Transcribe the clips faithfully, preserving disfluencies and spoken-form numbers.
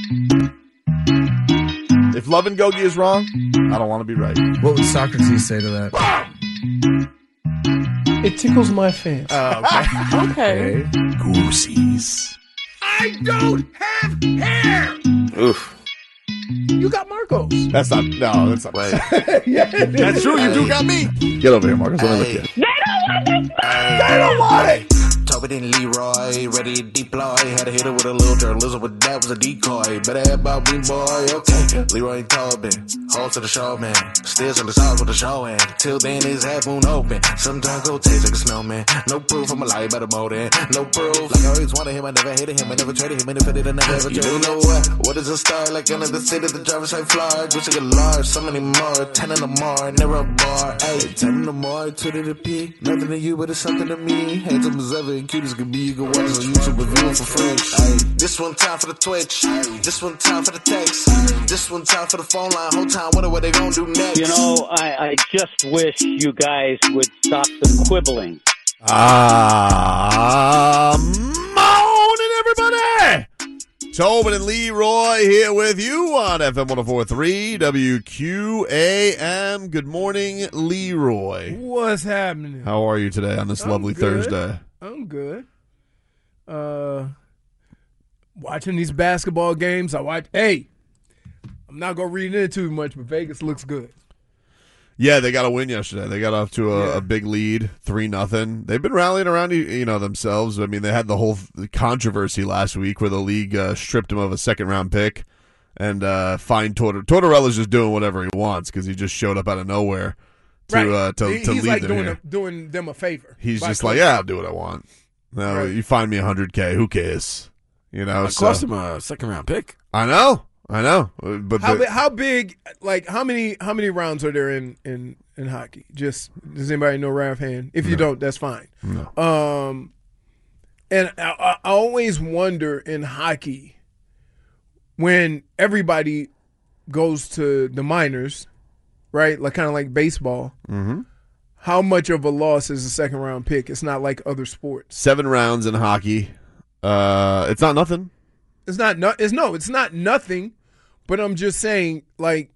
If Love and Gogi is wrong, I don't want to be right. What would Socrates say to that? It tickles my fancy. Oh, okay. Okay. Goosies. I don't have hair. Oof. You got Marcos. That's not, no, that's not right. Yeah, That's true, you do got me. Get over here, Marcus. Let me look at you. They don't want this. They don't want it. Toby and Leroy, ready to deploy. Had to hit it with a little journalism, but that was a decoy. Better have about me, boy, okay. Leroy and Tobin, hold to the show, man. Stills in the stars with the show, and till then his half moon open. Sometimes go taste like a snowman. No proof, I'm a lie about a motor. No proof, like I always wanted him, I never hated him, I never traded him, and if I did, I never ever traded him. You know what? What is a star? Like another city, the driver's side fly. Wish I could large, so many more. Ten in the more, never a bar. Hey, ten in the more, two to the P. Nothing to you, but it's something to me. Handsome as ever, and cute as can be. You can watch us on YouTube and view it for free. Ay. This one time for the Twitch. Ay. This one time for the text. Ay. This one time for the phone line. Whole time wonder what they gonna do next. You know, I, I just wish you guys would stop the quibbling. Ah, morning, everybody. Tobin and Leroy here with you on F M one oh four point three W Q A M. Good morning, Leroy. What's happening? How are you today on this I'm lovely good. Thursday? I'm good. Uh, watching these basketball games, I watch. Hey, I'm not gonna read into too much, but Vegas looks good. Yeah, they got a win yesterday. They got off to a, Yeah. a big lead, three nothing. They've been rallying around, you you know, themselves. I mean, they had the whole controversy last week where the league uh, stripped him of a second round pick and uh, fined Tortor- Tortorella's just doing whatever he wants because he just showed up out of nowhere to Right. uh, to, He- to He's lead like them doing here. a, doing them a favor. He's by just like, closing. yeah, I'll do what I want. No, Right. you find me one hundred K. Who cares? You know, It so- cost him a second round pick. I know, I know. But How the- big, how big? Like how many? How many rounds are there in in in hockey? Just does anybody know right offhand? If you don't, that's fine. No. Um, and I, I I always wonder in hockey when everybody goes to the minors, right? Like kind of like baseball. Mm-hmm. How much of a loss is a second round pick? It's not like other sports. Seven rounds in hockey. Uh, it's not nothing. It's not. No, it's no. It's not nothing. But I'm just saying, like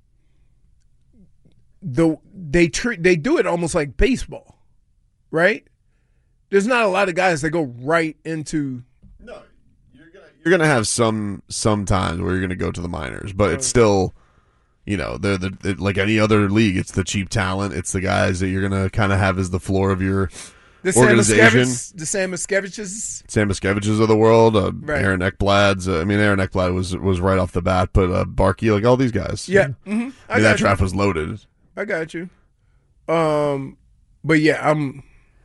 the they treat they do it almost like baseball, right? There's not a lot of guys that go right into. No, you're gonna you're gonna have some some times where you're gonna go to the minors, but it's still, you know, they're the it, like any other league. It's the cheap talent. It's the guys that you're gonna kind of have as the floor of your The Sam organization. Miskevich- the Sam Miskeviches. Sam Miskeviches of the world, uh, Right. Aaron Ekblad's. Uh, I mean, Aaron Ekblad was was right off the bat, but uh, Barkey, like all these guys. Yeah, I hmm mean, I that got you. draft was loaded. I got you. Um, but yeah, I'm,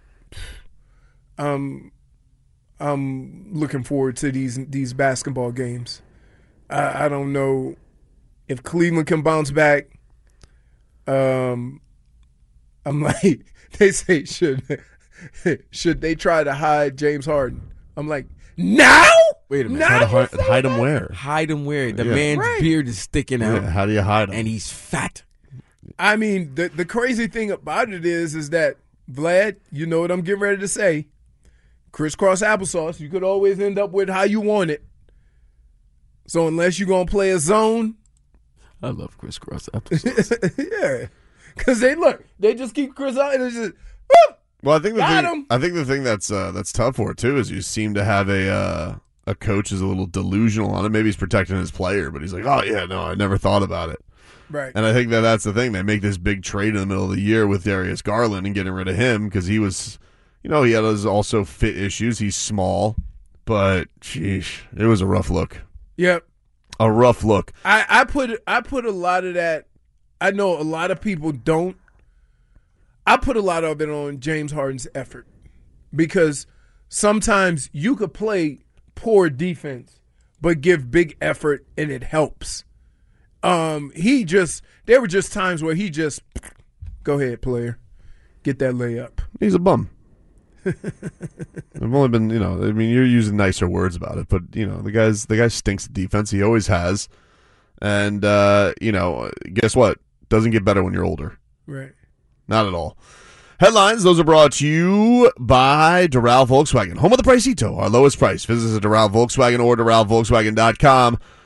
I'm, I'm looking forward to these these basketball games. I, I don't know if Cleveland can bounce back. Um, I'm like they say should should they try to hide James Harden? I'm like now. Wait a minute. Now How to you hide, say hide that? him where? Hide him where? The Yeah. man's Right. beard is sticking out, Yeah, how do you hide him? and he's fat. I mean, the the crazy thing about it is, is that Vlad, you know what I'm getting ready to say. Crisscross applesauce. You could always end up with how you want it. So unless you're gonna play a zone, I love crisscross applesauce. yeah, because they look, they just keep Chris out and it's just. Whoop! Well, I think the Got thing, him. I think the thing that's uh, that's tough for it too is you seem to have a uh, a coach is a little delusional on it. Maybe he's protecting his player, but he's like, oh yeah, no, I never thought about it. Right. And I think that that's the thing. They make this big trade in the middle of the year with Darius Garland and getting rid of him because he was, you know, he had his also fit issues. He's small, but sheesh, it was a rough look. Yep. A rough look. I, I put I put a lot of that. I know a lot of people don't. I put a lot of it on James Harden's effort because sometimes you could play poor defense but give big effort and it helps. Um, he just there were just times where he just go ahead, player, get that layup. He's a bum. I've only been, you know, I mean, you're using nicer words about it, but you know, the guy's the guy stinks at defense. He always has, and uh, you know, guess what? Doesn't get better when you're older. Right. Not at all. Headlines, those are brought to you by Doral Volkswagen. Home of the Pricito, our lowest price. Visit us at Doral Volkswagen or Doral Volkswagen dot com.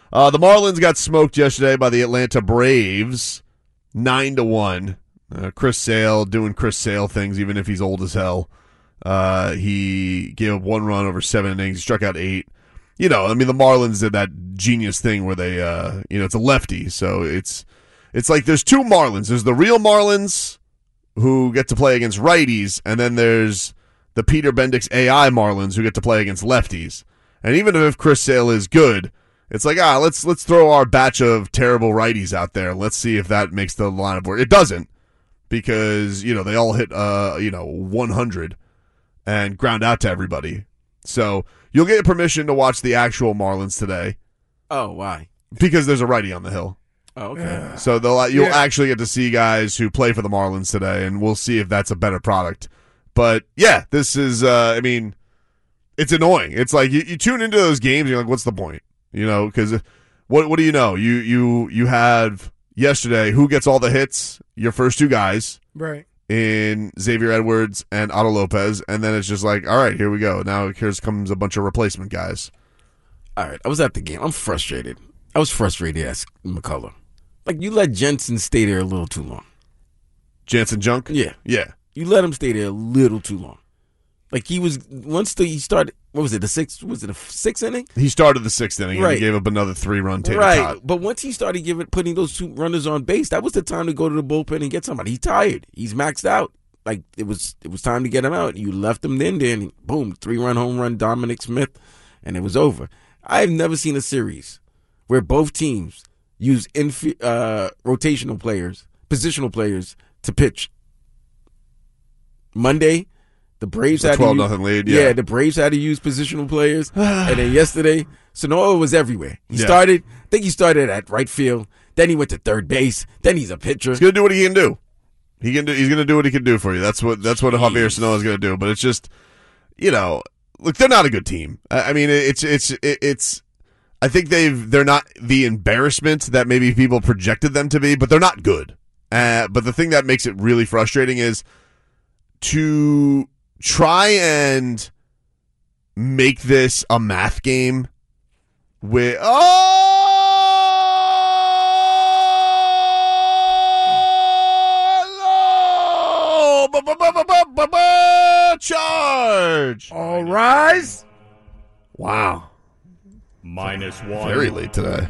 Uh, the Marlins got smoked yesterday by the Atlanta Braves, nine to one. Uh, Chris Sale doing Chris Sale things, even if he's old as hell. Uh, he gave up one run over seven innings. He struck out eight. You know, I mean, the Marlins did that genius thing where they, uh, you know, it's a lefty, so it's it's like there's two Marlins. There's the real Marlins who get to play against righties, and then there's the Peter Bendix A I Marlins who get to play against lefties. And even if Chris Sale is good, it's like, ah, let's let's throw our batch of terrible righties out there. Let's see if that makes the lineup work. It doesn't, because, you know, they all hit, uh, you know, one hundred and ground out to everybody. So you'll get permission to watch the actual Marlins today Oh, why? because there's a righty on the hill. Oh, okay. So they'll you'll Yeah. actually get to see guys who play for the Marlins today, and we'll see if that's a better product. But yeah, this is, uh, I mean, it's annoying. It's like you, you tune into those games, and you're like, what's the point? You know, because what what do you know? You you you have yesterday who gets all the hits? Your first two guys Right. in Xavier Edwards and Otto Lopez, and then it's just like, all right, here we go. Now here's comes a bunch of replacement guys. All right, I was at the game. I'm frustrated. I was frustrated as McCullough. Like, you let Jensen stay there a little too long. Jansen Junk? Yeah. Yeah. You let him stay there a little too long. Like, he was, once the, he started, what was it, the sixth, was it a sixth inning? He started the sixth inning, and Right. he gave up another three-run tater Right. tot. But once he started giving, putting those two runners on base, that was the time to go to the bullpen and get somebody. He's tired. He's maxed out. Like, it was it was time to get him out. You left him then, then, boom, three-run home run, Dominic Smith, and it was over. I've never seen a series where both teams use infi- uh, rotational players, positional players, to pitch. Monday, the Braves The had twelve to use, nothing lead, yeah. the Braves had to use positional players, and then yesterday, Sonoa was everywhere. He Yeah. started, I think he started at right field, then he went to third base, then he's a pitcher. He's gonna do what he can do. He can do. He's gonna do what he can do for you. That's what. That's what Javier Sano is gonna do. But it's just, you know, look, they're not a good team. I I mean, it's it's it's. I think they've they're not the embarrassment that maybe people projected them to be, but they're not good. Uh, but the thing that makes it really frustrating is to try and make this a math game with oh no! Ba-ba-ba-ba-ba-ba! Charge! All rise. Wow, Minus one. very late today.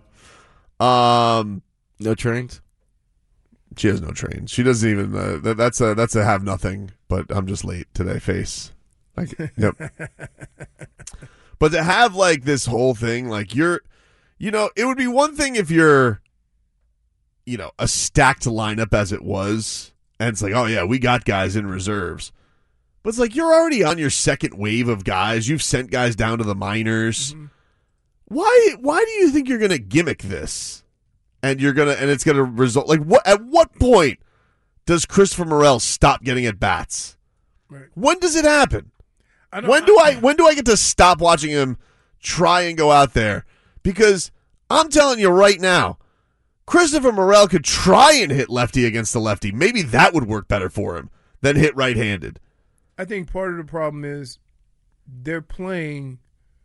Um, No trains? she has no train. She doesn't even. Uh, that, that's a that's a have nothing. But I'm just late today. Face. Like, yep. But to have like this whole thing, like you're, you know, it would be one thing if you're, you know, a stacked lineup as it was, and it's like, oh yeah, we got guys in reserves. But it's like you're already on your second wave of guys. You've sent guys down to the minors. Mm-hmm. Why? Why do you think you're going to gimmick this? And you're gonna, and it's gonna result like what? At what point does Christopher Morel stop getting at bats? Right. When does it happen? I don't- When do I? When do I get to stop watching him try and go out there? Because I'm telling you right now, Christopher Morel could try and hit lefty against the lefty. Maybe that would work better for him than hit right-handed. I think part of the problem is they're playing.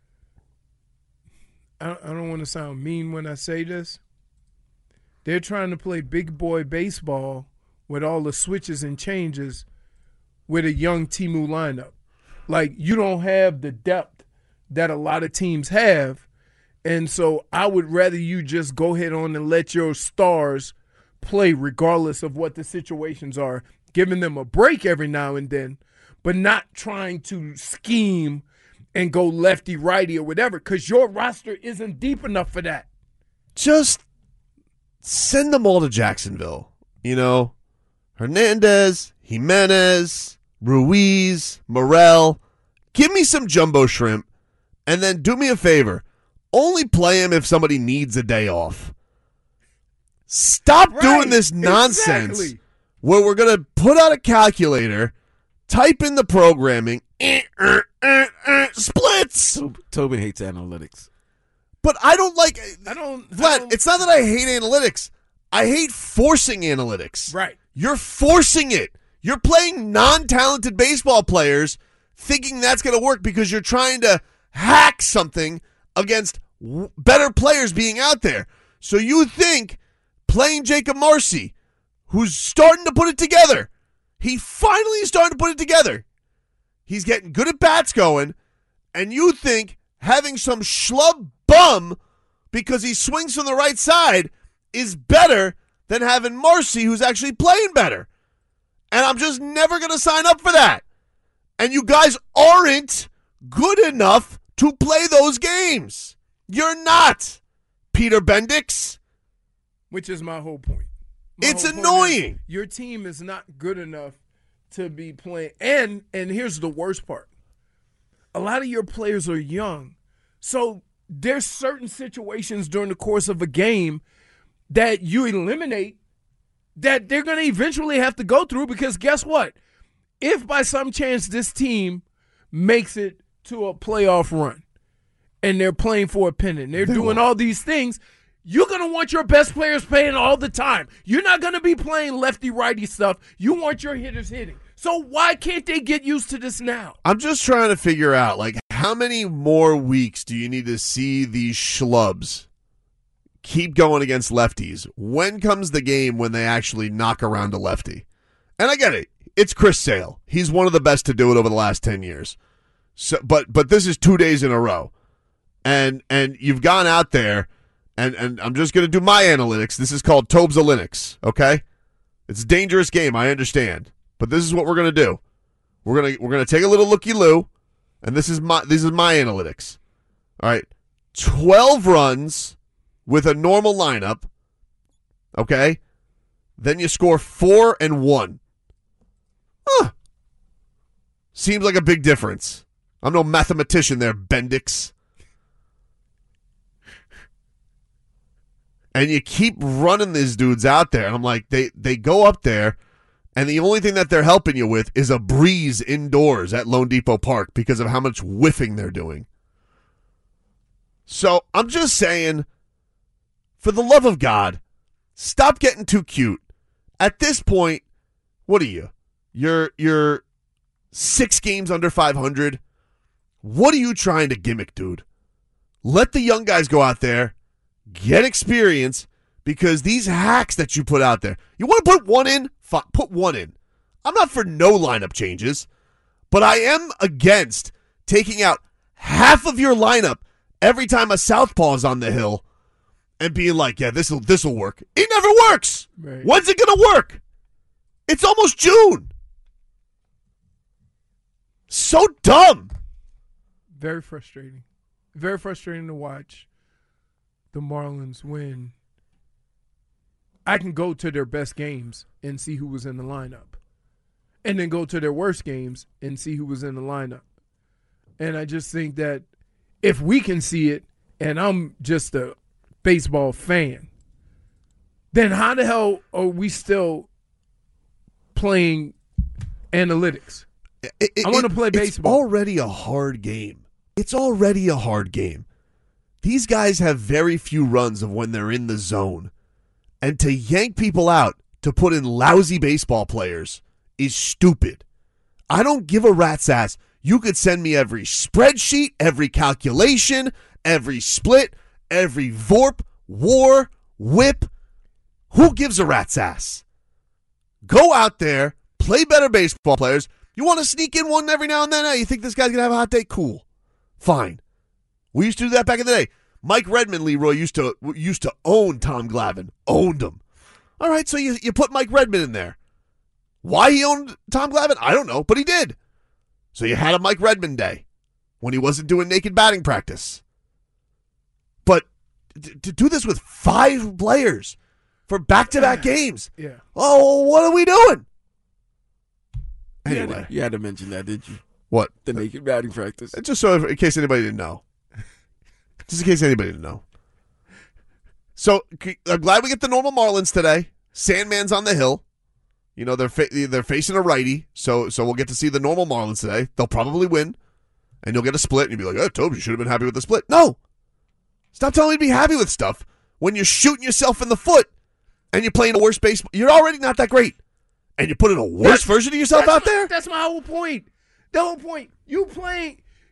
I don't, I don't want to sound mean when I say this. They're trying to play big boy baseball with all the switches and changes with a young Timu lineup. Like, you don't have the depth that a lot of teams have. And so I would rather you just go ahead on and let your stars play regardless of what the situations are, giving them a break every now and then, but not trying to scheme and go lefty, righty, or whatever, because your roster isn't deep enough for that. Just send them all to Jacksonville. You know, Hernandez, Jimenez, Ruiz, Morel. Give me some jumbo shrimp, and then do me a favor. Only play him if somebody needs a day off. Stop Right, doing this nonsense exactly. where we're going to put out a calculator, type in the programming, eh, eh, eh, eh, splits. Tob- Tobin hates analytics. But I don't like I don't. I Vlad, don't- it's not that I hate analytics. I hate forcing analytics. right. You're forcing it. You're playing non-talented baseball players thinking that's going to work because you're trying to hack something against w- better players being out there. So you think playing Jacob Marcy, who's starting to put it together, he finally is starting to put it together. He's getting good at bats going, and you think having some schlub bum because he swings from the right side is better than having Marcy, who's actually playing better. And I'm just never going to sign up for that. And you guys aren't good enough to play those games. You're not, Peter Bendix. Which is my whole point. My It's whole point annoying. is your team is not good enough to be playing. And and here's the worst part. A lot of your players are young. So there's certain situations during the course of a game that you eliminate that they're going to eventually have to go through, because guess what? If by some chance this team makes it to a playoff run and they're playing for a pennant, they're They doing won't. all these things, you're going to want your best players playing all the time. You're not going to be playing lefty-righty stuff. You want your hitters hitting. So why can't they get used to this now? I'm just trying to figure out, like, how many more weeks do you need to see these schlubs keep going against lefties? When comes the game when they actually knock around a lefty? And I get it. It's Chris Sale. He's one of the best to do it over the last ten years. So, but but this is two days in a row. And and you've gone out there, and, and I'm just going to do my analytics. This is called Tobes of Linux, okay? It's a dangerous game, I understand. But this is what we're going to do. We're going to we're going to take a little looky-loo, and this is my this is my analytics. All right. twelve runs with a normal lineup, okay? Then you score four and one. Huh. Seems like a big difference. I'm no mathematician there, Bendix. And you keep running these dudes out there, and I'm like, they, they go up there, and the only thing that they're helping you with is a breeze indoors at Lone Depot Park because of how much whiffing they're doing. So I'm just saying, for the love of God, stop getting too cute. At this point, what are you? You're you're six games under five hundred. What are you trying to gimmick, dude? Let the young guys go out there, get experience, because these hacks that you put out there, you want to put one in? Fine, put one in. I'm not for no lineup changes, but I am against taking out half of your lineup every time a southpaw is on the hill and being like, yeah, this'll this'll work. It never works. Right. When's it gonna work? It's almost June. So dumb. Very frustrating. Very frustrating to watch the Marlins win. I can go to their best games and see who was in the lineup, and then go to their worst games and see who was in the lineup. And I just think that if we can see it, and I'm just a baseball fan, then how the hell are we still playing analytics? It- it- I wanna it- play It's baseball. already a hard game. It's already a hard game. These guys have very few runs of when they're in the zone. And to yank people out to put in lousy baseball players is stupid. I don't give a rat's ass. You could send me every spreadsheet, every calculation, every split, every VORP, WAR, WHIP. Who gives a rat's ass? Go out there, play better baseball players. You want to sneak in one every now and then? Hey, you think this guy's going to have a hot day? Cool. Fine. We used to do that back in the day. Mike Redmond, Leroy, used to used to own Tom Glavine. Owned him. All right, so you, you put Mike Redmond in there. Why he owned Tom Glavine? I don't know, but he did. So you had a Mike Redmond day when he wasn't doing naked batting practice. But to, to do this with five players for back-to-back games, Yeah. oh, what are we doing? You had Anyway, to- you had to mention that, did you? what? The naked batting practice. Just so if, in case anybody didn't know. Just in case anybody didn't know. So I'm glad we get the normal Marlins today. Sandman's on the hill. You know, they're fa- they're facing a righty, so so we'll get to see the normal Marlins today. They'll probably win, and you'll get a split, and you'll be like, oh, Tobes, you should have been happy with the split. No. Stop telling me to be happy with stuff when you're shooting yourself in the foot and you're playing a worse baseball. You're already not that great. And you're putting a worse That's- version of yourself That's out my- there? That's my whole point. The whole point. You playing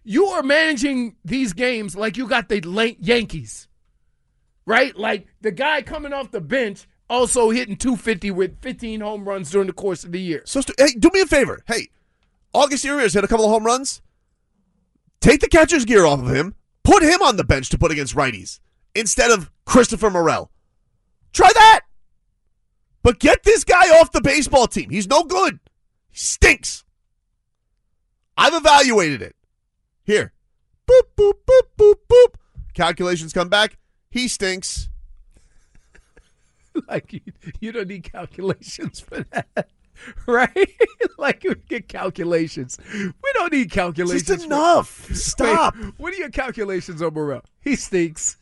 you are managing these games like you got the late Yankees, right? Like the guy coming off the bench also hitting two fifty with fifteen home runs during the course of the year. So, st- hey, do me a favor. Hey, August Urias hit a couple of home runs. Take the catcher's gear off of him. Put him on the bench to put against righties instead of Christopher Morel. Try that. But get this guy off the baseball team. He's no good. He stinks. I've evaluated it. Here. Boop, boop, boop, boop, boop. Calculations come back. He stinks. Like, you, you don't need calculations for that, right? Like, you get calculations. We don't need calculations. Just enough. For, Stop. Wait, what are your calculations on Morel? He stinks.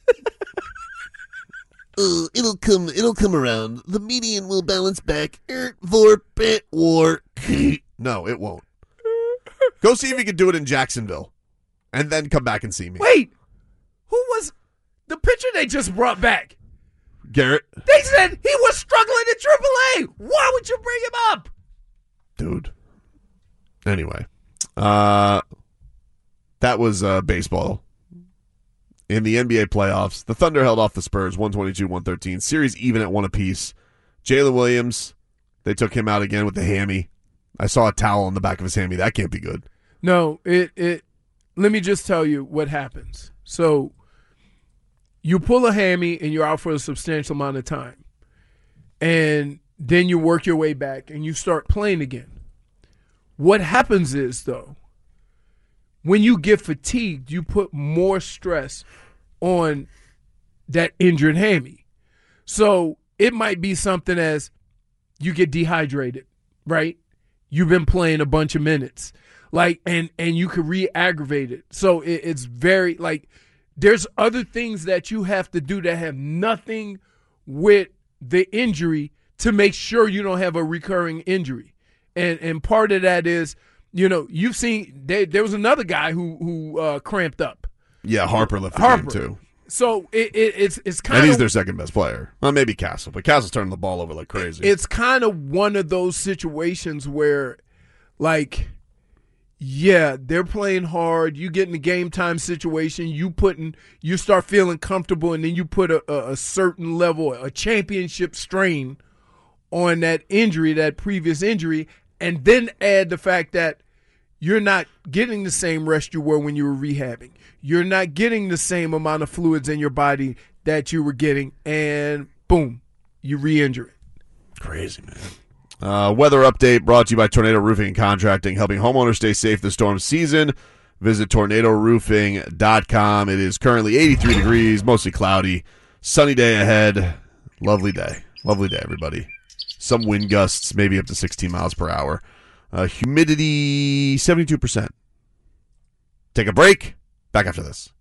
Uh, it'll come. It'll come around. The median will balance back. Er, vor, bet, war. No, it won't. Go see if you can do it in Jacksonville, and then come back and see me. Wait, who was the pitcher they just brought back? Garrett. They said he was struggling in triple A. Why would you bring him up? Dude. Anyway, uh, that was uh, baseball. In the N B A playoffs, the Thunder held off the Spurs one twenty-two one thirteen. Series even at one apiece. Jalen Williams, they took him out again with the hammy. I saw a towel on the back of his hammy. That can't be good. No, it it. Let me just tell you what happens. So, you pull a hammy and you're out for a substantial amount of time, and then you work your way back and you start playing again. What happens is, though, when you get fatigued, you put more stress on that injured hammy. So it might be something as you get dehydrated, right? You've been playing a bunch of minutes, like, and and you could re-aggravate it. So it, it's very, like, there's other things that you have to do that have nothing with the injury to make sure you don't have a recurring injury. And and part of that is, you know, you've seen they, there was another guy who who uh, cramped up. Yeah, Harper left the Harper. game too. So it, it, it's it's kind And of he's their second best player. Well, maybe Castle, but Castle's turning the ball over like crazy. It's kind of one of those situations where, like, yeah, they're playing hard. You get in the game time situation. You putting you start feeling comfortable, and then you put a, a, a certain level, a championship strain on that injury, that previous injury, and then add the fact that you're not getting the same rest you were when you were rehabbing. You're not getting the same amount of fluids in your body that you were getting, and boom, you re-injure it. Crazy, man. Uh, weather update brought to you by Tornado Roofing and Contracting, helping homeowners stay safe this storm season. Visit tornado roofing dot com. It is currently eighty-three degrees, mostly cloudy. Sunny day ahead. Lovely day. Lovely day, everybody. Some wind gusts, maybe up to sixteen miles per hour. Uh, humidity, seventy-two percent. Take a break. Back after this.